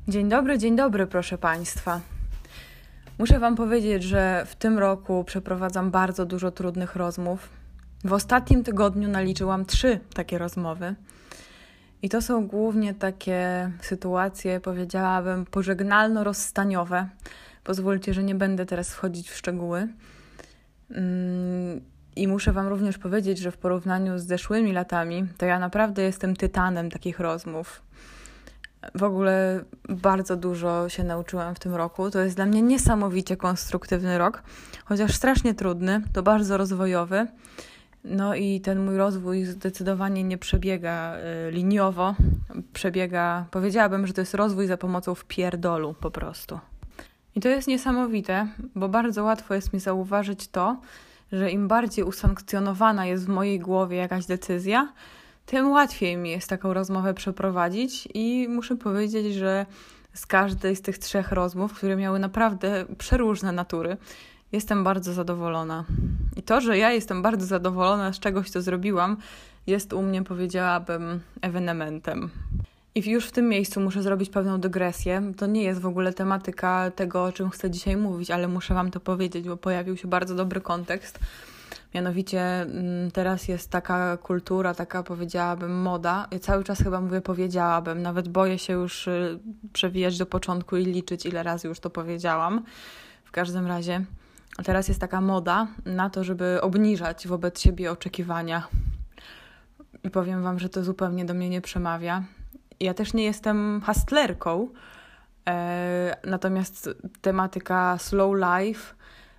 Dzień dobry, proszę Państwa. Muszę Wam powiedzieć, że w tym roku przeprowadzam bardzo dużo trudnych rozmów. W ostatnim tygodniu naliczyłam 3 takie rozmowy. I to są głównie takie sytuacje, powiedziałabym, pożegnalno-rozstaniowe. Pozwólcie, że nie będę teraz wchodzić w szczegóły. I muszę Wam również powiedzieć, że w porównaniu z zeszłymi latami, to ja naprawdę jestem tytanem takich rozmów. W ogóle bardzo dużo się nauczyłam w tym roku. To jest dla mnie niesamowicie konstruktywny rok, chociaż strasznie trudny, to bardzo rozwojowy. No i ten mój rozwój zdecydowanie nie przebiega liniowo. Powiedziałabym, że to jest rozwój za pomocą wpierdolu po prostu. I to jest niesamowite, bo bardzo łatwo jest mi zauważyć to, że im bardziej usankcjonowana jest w mojej głowie jakaś decyzja, tym łatwiej mi jest taką rozmowę przeprowadzić i muszę powiedzieć, że z każdej z tych 3 rozmów, które miały naprawdę przeróżne natury, jestem bardzo zadowolona. I to, że ja jestem bardzo zadowolona z czegoś, co zrobiłam, jest u mnie, powiedziałabym, ewenementem. I już w tym miejscu muszę zrobić pewną dygresję. To nie jest w ogóle tematyka tego, o czym chcę dzisiaj mówić, ale muszę Wam to powiedzieć, bo pojawił się bardzo dobry kontekst. Mianowicie teraz jest taka kultura, taka powiedziałabym moda. Ja cały czas chyba mówię powiedziałabym, nawet boję się już przewijać do początku i liczyć, ile razy już to powiedziałam. W każdym razie teraz jest taka moda na to, żeby obniżać wobec siebie oczekiwania. I powiem Wam, że to zupełnie do mnie nie przemawia. Ja też nie jestem hustlerką, natomiast tematyka slow life,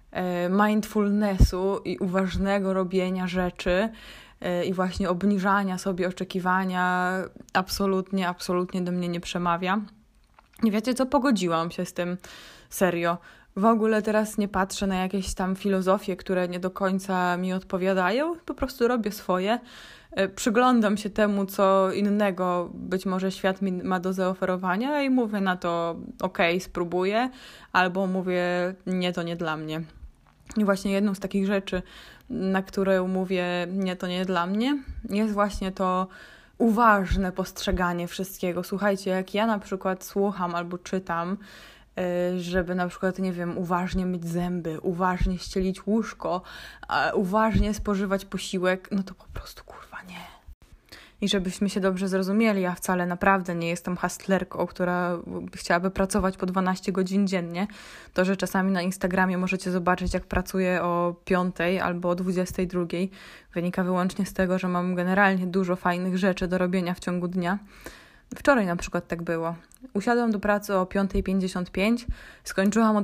mindfulnessu i uważnego robienia rzeczy i właśnie obniżania sobie oczekiwania absolutnie do mnie nie przemawia. I wiecie co, pogodziłam się z tym serio. W ogóle teraz nie patrzę na jakieś tam filozofie, które nie do końca mi odpowiadają, po prostu robię swoje. Przyglądam się temu, co innego być może świat mi ma do zaoferowania i mówię na to okej, spróbuję, albo mówię nie, to nie dla mnie. I właśnie jedną z takich rzeczy, na które mówię nie, to nie dla mnie, jest właśnie to uważne postrzeganie wszystkiego. Słuchajcie, jak ja na przykład słucham albo czytam, żeby na przykład, nie wiem, uważnie myć zęby, uważnie ścielić łóżko, uważnie spożywać posiłek, no to po prostu kurwa nie. I żebyśmy się dobrze zrozumieli, ja wcale naprawdę nie jestem hustlerką, która chciałaby pracować po 12 godzin dziennie. To, że czasami na Instagramie możecie zobaczyć, jak pracuję o 5 albo o 22, wynika wyłącznie z tego, że mam generalnie dużo fajnych rzeczy do robienia w ciągu dnia. Wczoraj na przykład tak było. Usiadłam do pracy o 5:55, skończyłam o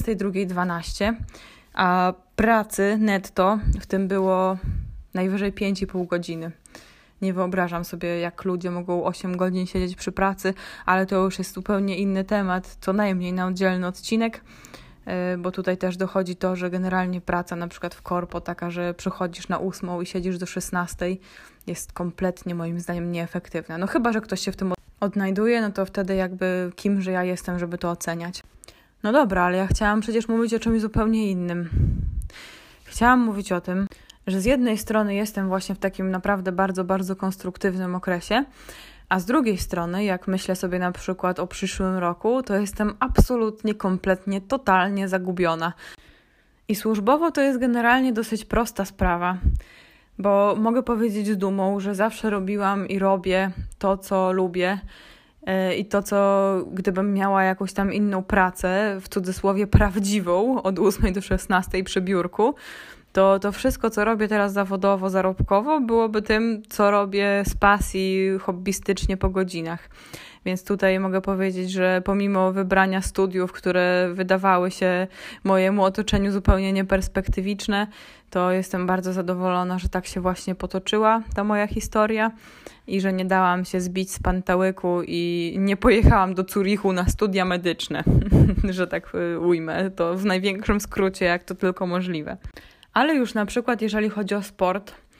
22:12, a pracy netto w tym było najwyżej 5,5 godziny. Nie wyobrażam sobie, jak ludzie mogą 8 godzin siedzieć przy pracy, ale to już jest zupełnie inny temat, co najmniej na oddzielny odcinek, bo tutaj też dochodzi to, że generalnie praca na przykład w korpo taka, że przychodzisz na 8 i siedzisz do 16, jest kompletnie moim zdaniem nieefektywna. No chyba, że ktoś się w tym odnajduje, no to wtedy jakby kimże ja jestem, żeby to oceniać. No dobra, ale ja chciałam przecież mówić o czymś zupełnie innym. Chciałam mówić o tym, że z jednej strony jestem właśnie w takim naprawdę bardzo konstruktywnym okresie, a z drugiej strony, jak myślę sobie na przykład o przyszłym roku, to jestem absolutnie, kompletnie, totalnie zagubiona. I służbowo to jest generalnie dosyć prosta sprawa, bo mogę powiedzieć z dumą, że zawsze robiłam i robię to, co lubię i to, co gdybym miała jakąś tam inną pracę, w cudzysłowie prawdziwą, od 8 do 16 przy biurku, to wszystko, co robię teraz zawodowo, zarobkowo, byłoby tym, co robię z pasji, hobbystycznie po godzinach. Więc tutaj mogę powiedzieć, że pomimo wybrania studiów, które wydawały się mojemu otoczeniu zupełnie nieperspektywiczne, to jestem bardzo zadowolona, że tak się właśnie potoczyła ta moja historia i że nie dałam się zbić z pantałyku i nie pojechałam do Zurichu na studia medyczne, że tak ujmę to w największym skrócie, jak to tylko możliwe. Ale już na przykład, jeżeli chodzi o sport,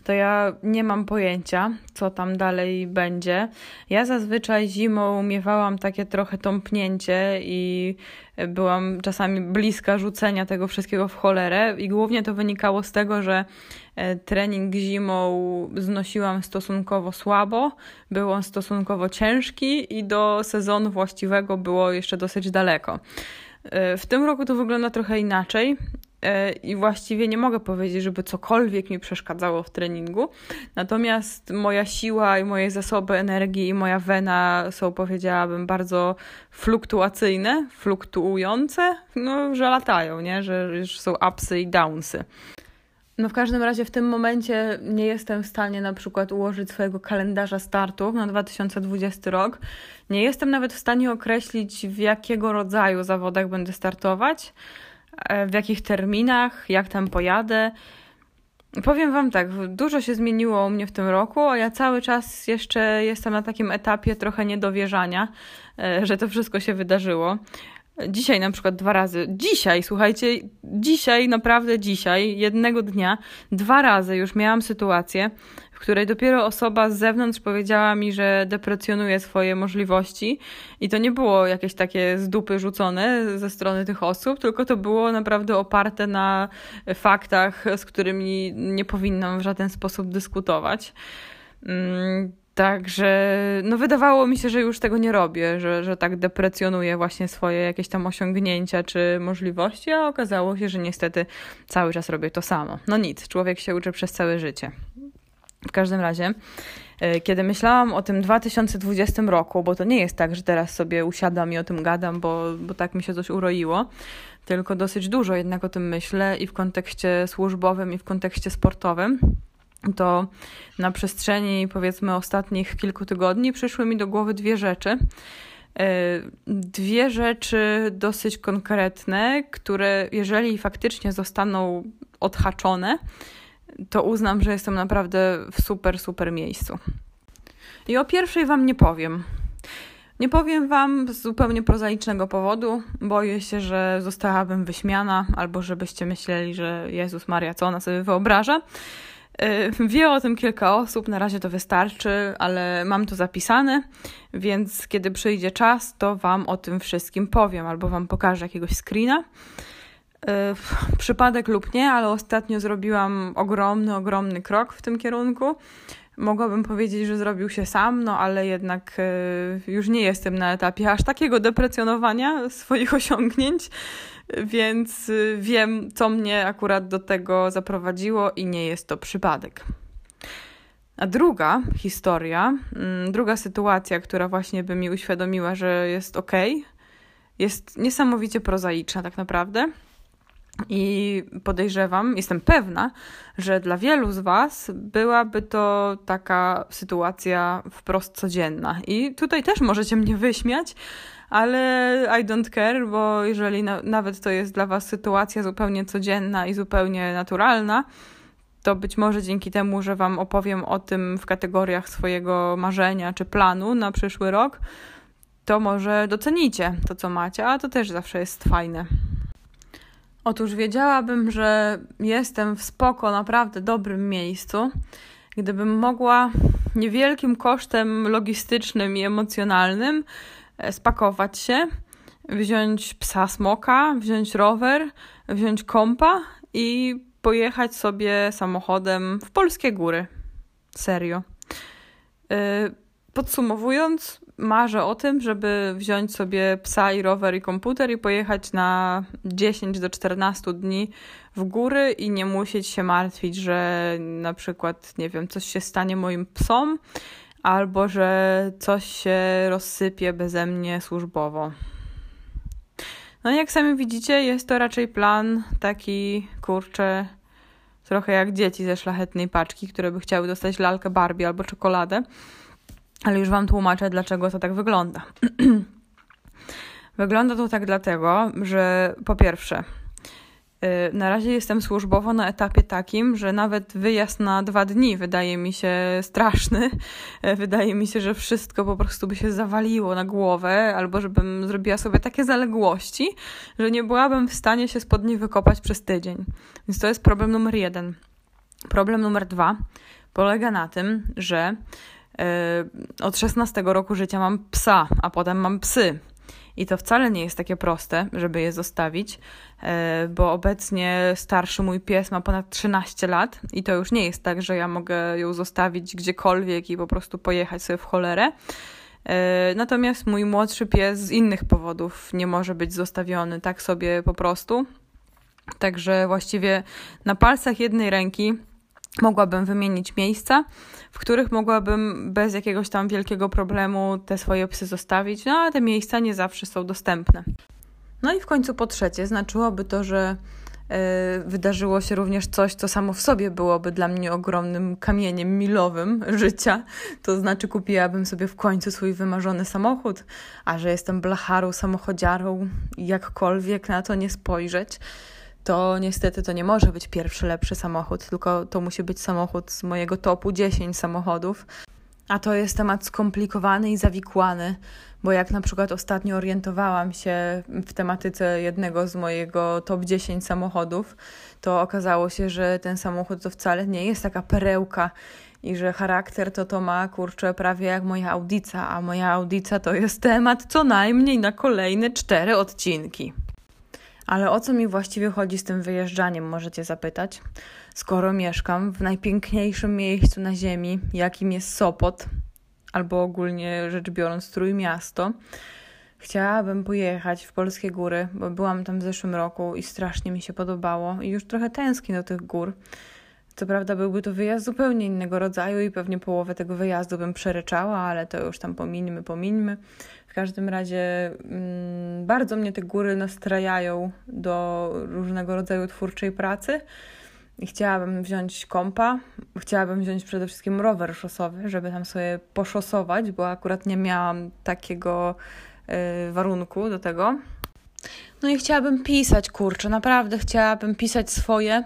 to ja nie mam pojęcia, co tam dalej będzie. Ja zazwyczaj zimą miewałam takie trochę tąpnięcie i byłam czasami bliska rzucenia tego wszystkiego w cholerę i głównie to wynikało z tego, że trening zimą znosiłam stosunkowo słabo, był on stosunkowo ciężki i do sezonu właściwego było jeszcze dosyć daleko. W tym roku to wygląda trochę inaczej i właściwie nie mogę powiedzieć, żeby cokolwiek mi przeszkadzało w treningu. Natomiast moja siła i moje zasoby energii i moja wena są, powiedziałabym, bardzo fluktuacyjne, fluktuujące, że latają, nie? Że są upsy i downsy. W każdym razie w tym momencie nie jestem w stanie na przykład ułożyć swojego kalendarza startów na 2020 rok. Nie jestem nawet w stanie określić, w jakiego rodzaju zawodach będę startować, w jakich terminach, jak tam pojadę. Powiem Wam tak, dużo się zmieniło u mnie w tym roku, a ja cały czas jeszcze jestem na takim etapie trochę niedowierzania, że to wszystko się wydarzyło. Dzisiaj na przykład 2 razy, dzisiaj, jednego dnia, 2 razy już miałam sytuację, w której dopiero osoba z zewnątrz powiedziała mi, że deprecjonuje swoje możliwości i to nie było jakieś takie z dupy rzucone ze strony tych osób, tylko to było naprawdę oparte na faktach, z którymi nie powinnam w żaden sposób dyskutować. Także wydawało mi się, że już tego nie robię, że tak deprecjonuję właśnie swoje jakieś tam osiągnięcia czy możliwości, a okazało się, że niestety cały czas robię to samo. Nic, człowiek się uczy przez całe życie. W każdym razie, kiedy myślałam o tym 2020 roku, bo to nie jest tak, że teraz sobie usiadam i o tym gadam, bo tak mi się coś uroiło, tylko dosyć dużo jednak o tym myślę i w kontekście służbowym, i w kontekście sportowym, to na przestrzeni powiedzmy ostatnich kilku tygodni przyszły mi do głowy 2 rzeczy. 2 rzeczy dosyć konkretne, które jeżeli faktycznie zostaną odhaczone, to uznam, że jestem naprawdę w super miejscu. I o pierwszej Wam nie powiem. Nie powiem Wam z zupełnie prozaicznego powodu. Boję się, że zostałabym wyśmiana, albo żebyście myśleli, że Jezus Maria, co ona sobie wyobraża. Wie o tym kilka osób, na razie to wystarczy, ale mam to zapisane, więc kiedy przyjdzie czas, to Wam o tym wszystkim powiem, albo Wam pokażę jakiegoś screena. Przypadek lub nie, ale ostatnio zrobiłam ogromny krok w tym kierunku. Mogłabym powiedzieć, że zrobił się sam, ale jednak już nie jestem na etapie aż takiego deprecjonowania swoich osiągnięć, więc wiem, co mnie akurat do tego zaprowadziło i nie jest to przypadek. A druga historia, druga sytuacja, która właśnie by mi uświadomiła, że jest okej, jest niesamowicie prozaiczna tak naprawdę. I podejrzewam, jestem pewna, że dla wielu z Was byłaby to taka sytuacja wprost codzienna. I tutaj też możecie mnie wyśmiać, ale I don't care, bo jeżeli nawet to jest dla Was sytuacja zupełnie codzienna i zupełnie naturalna, to być może dzięki temu, że Wam opowiem o tym w kategoriach swojego marzenia czy planu na przyszły rok, to może docenicie to, co macie, a to też zawsze jest fajne. Otóż wiedziałabym, że jestem w naprawdę dobrym miejscu, gdybym mogła niewielkim kosztem logistycznym i emocjonalnym spakować się, wziąć psa smoka, wziąć rower, wziąć kompa i pojechać sobie samochodem w polskie góry. Serio. Podsumowując, marzę o tym, żeby wziąć sobie psa i rower i komputer i pojechać na 10 do 14 dni w góry i nie musieć się martwić, że na przykład, nie wiem, coś się stanie moim psom albo że coś się rozsypie beze mnie służbowo. Jak sami widzicie, jest to raczej plan taki, trochę jak dzieci ze szlachetnej paczki, które by chciały dostać lalkę Barbie albo czekoladę. Ale już Wam tłumaczę, dlaczego to tak wygląda. Wygląda to tak dlatego, że po pierwsze, na razie jestem służbowo na etapie takim, że nawet wyjazd na 2 dni wydaje mi się straszny. Wydaje mi się, że wszystko po prostu by się zawaliło na głowę, albo żebym zrobiła sobie takie zaległości, że nie byłabym w stanie się spod nich wykopać przez tydzień. Więc to jest problem numer 1. Problem numer 2 polega na tym, że od 16 roku życia mam psa, a potem mam psy. I to wcale nie jest takie proste, żeby je zostawić, bo obecnie starszy mój pies ma ponad 13 lat i to już nie jest tak, że ja mogę ją zostawić gdziekolwiek i po prostu pojechać sobie w cholerę. Natomiast mój młodszy pies z innych powodów nie może być zostawiony tak sobie po prostu. Także właściwie na palcach jednej ręki mogłabym wymienić miejsca, w których mogłabym bez jakiegoś tam wielkiego problemu te swoje psy zostawić, no ale te miejsca nie zawsze są dostępne. No i w końcu po trzecie, znaczyłoby to, że wydarzyło się również coś, co samo w sobie byłoby dla mnie ogromnym kamieniem milowym życia. To znaczy kupiłabym sobie w końcu swój wymarzony samochód, a że jestem blacharą, samochodziarą, jakkolwiek na to nie spojrzeć, to niestety to nie może być pierwszy lepszy samochód, tylko to musi być samochód z mojego topu 10 samochodów. A to jest temat skomplikowany i zawikłany, bo jak na przykład ostatnio orientowałam się w tematyce jednego z mojego top 10 samochodów, to okazało się, że ten samochód to wcale nie jest taka perełka i że charakter to ma, kurczę, prawie jak moja Audica, a moja Audica to jest temat co najmniej na kolejne 4 odcinki. Ale o co mi właściwie chodzi z tym wyjeżdżaniem, możecie zapytać. Skoro mieszkam w najpiękniejszym miejscu na ziemi, jakim jest Sopot, albo ogólnie rzecz biorąc Trójmiasto, chciałabym pojechać w Polskie Góry, bo byłam tam w zeszłym roku i strasznie mi się podobało i już trochę tęsknię do tych gór. Co prawda byłby to wyjazd zupełnie innego rodzaju i pewnie połowę tego wyjazdu bym przeryczała, ale to już tam pomińmy. W każdym razie bardzo mnie te góry nastrajają do różnego rodzaju twórczej pracy. I chciałabym wziąć kompa, chciałabym wziąć przede wszystkim rower szosowy, żeby tam sobie poszosować, bo akurat nie miałam takiego warunku do tego. No i chciałabym pisać, kurczę, naprawdę chciałabym pisać swoje,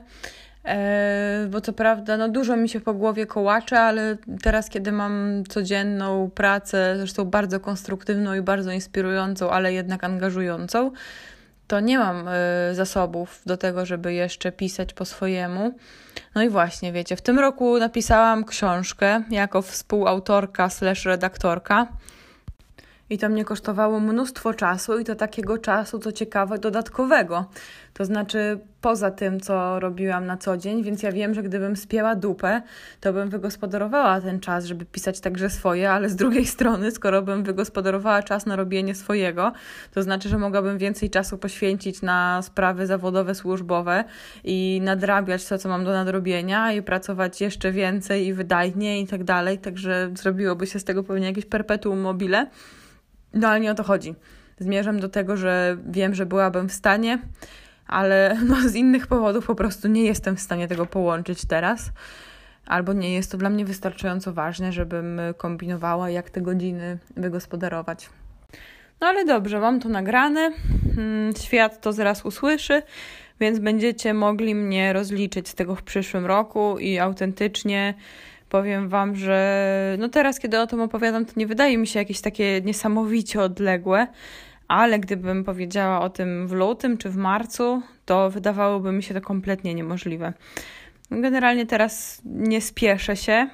bo co prawda no dużo mi się po głowie kołacze, ale teraz kiedy mam codzienną pracę, zresztą bardzo konstruktywną i bardzo inspirującą, ale jednak angażującą, to nie mam zasobów do tego, żeby jeszcze pisać po swojemu. No i właśnie, wiecie, w tym roku napisałam książkę jako współautorka / redaktorka. I to mnie kosztowało mnóstwo czasu i to takiego czasu, co ciekawe, dodatkowego. To znaczy poza tym, co robiłam na co dzień, więc ja wiem, że gdybym spięła dupę, to bym wygospodarowała ten czas, żeby pisać także swoje, ale z drugiej strony, skoro bym wygospodarowała czas na robienie swojego, to znaczy, że mogłabym więcej czasu poświęcić na sprawy zawodowe, służbowe i nadrabiać to, co mam do nadrobienia i pracować jeszcze więcej i wydajniej i tak dalej, także zrobiłoby się z tego pewnie jakieś perpetuum mobile. No ale nie o to chodzi. Zmierzam do tego, że wiem, że byłabym w stanie, ale z innych powodów po prostu nie jestem w stanie tego połączyć teraz. Albo nie jest to dla mnie wystarczająco ważne, żebym kombinowała, jak te godziny wygospodarować. No ale dobrze, mam to nagrane. Świat to zaraz usłyszy, więc będziecie mogli mnie rozliczyć z tego w przyszłym roku i autentycznie powiem wam, że teraz, kiedy o tym opowiadam, to nie wydaje mi się jakieś takie niesamowicie odległe, ale gdybym powiedziała o tym w lutym czy w marcu, to wydawałoby mi się to kompletnie niemożliwe. Generalnie teraz nie spieszę się.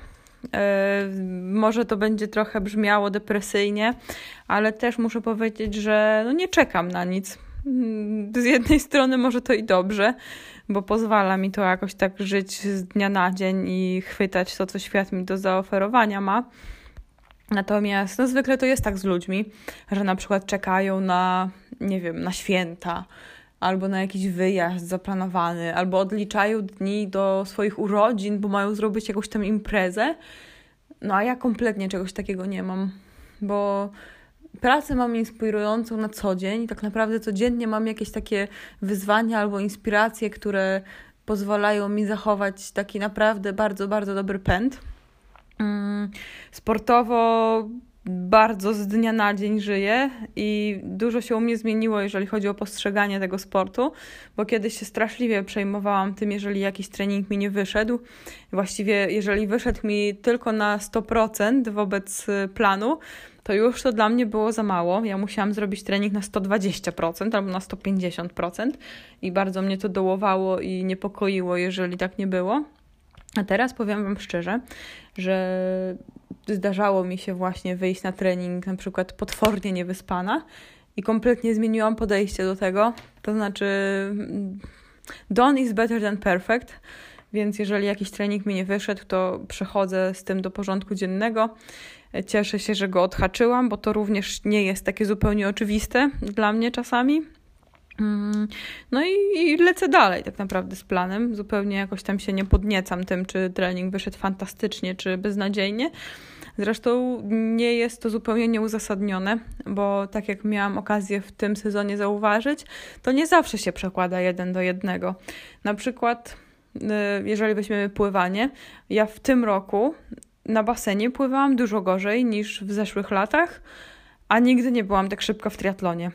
Może to będzie trochę brzmiało depresyjnie, ale też muszę powiedzieć, że nie czekam na nic. Z jednej strony może to i dobrze, bo pozwala mi to jakoś tak żyć z dnia na dzień i chwytać to, co świat mi do zaoferowania ma. Natomiast zwykle to jest tak z ludźmi, że na przykład czekają na, na święta, albo na jakiś wyjazd zaplanowany, albo odliczają dni do swoich urodzin, bo mają zrobić jakąś tam imprezę. A ja kompletnie czegoś takiego nie mam, bo pracę mam inspirującą na co dzień i tak naprawdę codziennie mam jakieś takie wyzwania albo inspiracje, które pozwalają mi zachować taki naprawdę bardzo, bardzo dobry pęd. Sportowo bardzo z dnia na dzień żyję i dużo się u mnie zmieniło, jeżeli chodzi o postrzeganie tego sportu, bo kiedyś się straszliwie przejmowałam tym, jeżeli jakiś trening mi nie wyszedł. Właściwie jeżeli wyszedł mi tylko na 100% wobec planu, to już to dla mnie było za mało. Ja musiałam zrobić trening na 120% albo na 150% i bardzo mnie to dołowało i niepokoiło, jeżeli tak nie było. A teraz powiem Wam szczerze, że zdarzało mi się właśnie wyjść na trening na przykład potwornie niewyspana i kompletnie zmieniłam podejście do tego. To znaczy done is better than perfect, więc jeżeli jakiś trening mi nie wyszedł, to przechodzę z tym do porządku dziennego. Cieszę się, że go odhaczyłam, bo to również nie jest takie zupełnie oczywiste dla mnie czasami. No i lecę dalej tak naprawdę z planem. Zupełnie jakoś tam się nie podniecam tym, czy trening wyszedł fantastycznie, czy beznadziejnie. Zresztą nie jest to zupełnie nieuzasadnione, bo tak jak miałam okazję w tym sezonie zauważyć, to nie zawsze się przekłada 1:1. Na przykład, jeżeli weźmiemy pływanie, ja w tym roku na basenie pływałam dużo gorzej niż w zeszłych latach, a nigdy nie byłam tak szybko w triatlonie.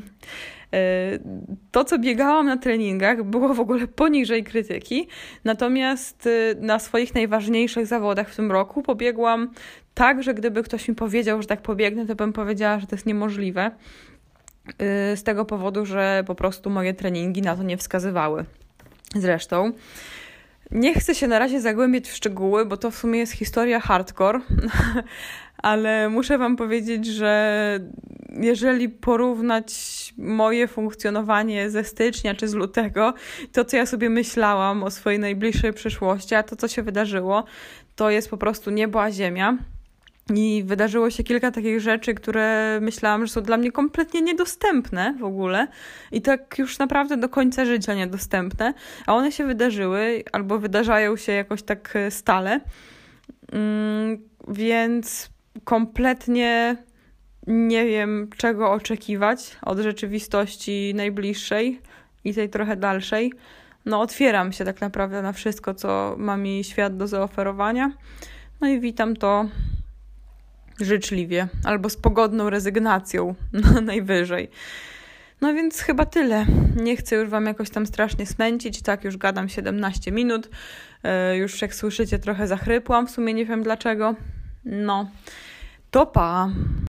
To, co biegałam na treningach, było w ogóle poniżej krytyki, natomiast na swoich najważniejszych zawodach w tym roku pobiegłam tak, że gdyby ktoś mi powiedział, że tak pobiegnę, to bym powiedziała, że to jest niemożliwe. Z tego powodu, że po prostu moje treningi na to nie wskazywały. Zresztą nie chcę się na razie zagłębiać w szczegóły, bo to w sumie jest historia hardcore, ale muszę Wam powiedzieć, że jeżeli porównać moje funkcjonowanie ze stycznia czy z lutego, to co ja sobie myślałam o swojej najbliższej przyszłości, a to co się wydarzyło, to jest po prostu niebo a ziemia. I wydarzyło się kilka takich rzeczy, które myślałam, że są dla mnie kompletnie niedostępne w ogóle i tak już naprawdę do końca życia niedostępne, a one się wydarzyły albo wydarzają się jakoś tak stale, więc kompletnie nie wiem, czego oczekiwać od rzeczywistości najbliższej i tej trochę dalszej. No otwieram się tak naprawdę na wszystko, co ma mi świat do zaoferowania, no i witam to życzliwie, albo z pogodną rezygnacją najwyżej. No więc chyba tyle. Nie chcę już Wam jakoś tam strasznie smęcić. Tak, już gadam 17 minut. Już jak słyszycie trochę zachrypłam. W sumie nie wiem dlaczego. No, to pa!